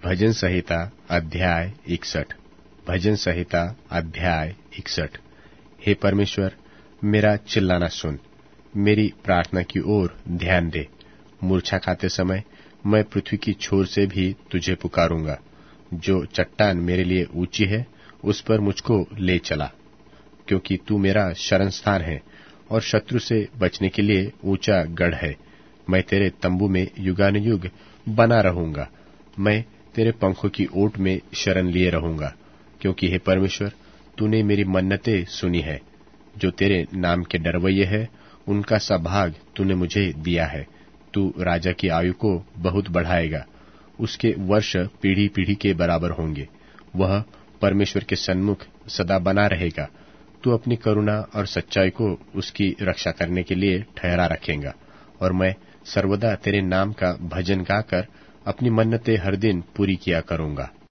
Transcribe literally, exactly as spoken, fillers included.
भजन संहिता अध्याय इकसठ। भजन संहिता अध्याय इकसठ। हे परमेश्वर, मेरा चिल्लाना सुन, मेरी प्रार्थना की ओर ध्यान दे। मूर्छा खाते समय मैं पृथ्वी की छोर से भी तुझे पुकारूंगा। जो चट्टान मेरे लिए ऊंची है, उस पर मुझको ले चला, क्योंकि तू मेरा शरण स्थान है और शत्रु से बचने के लिए ऊंचा गढ़ है। मैं तेरे तंबू में युगानुयुग बना रहूंगा। मैं तेरे पंखों की ओट में शरण लिए रहूंगा, क्योंकि हे परमेश्वर, तूने मेरी मन्नतें सुनी है। जो तेरे नाम के डरवैये है, उनका सा भाग तूने मुझे दिया है। तू राजा की आयु को बहुत बढ़ाएगा, उसके वर्ष पीढ़ी पीढ़ी के बराबर होंगे। वह परमेश्वर के सन्मुख सदा बना रहेगा। तू अपनी करुणा और सच्चाई को उसकी रक्षा करने के लिए ठहरा रखेगा, और मैं सर्वदा तेरे नाम का भजन गाकर अपनी मन्नतें हर दिन पूरी किया करूंगा।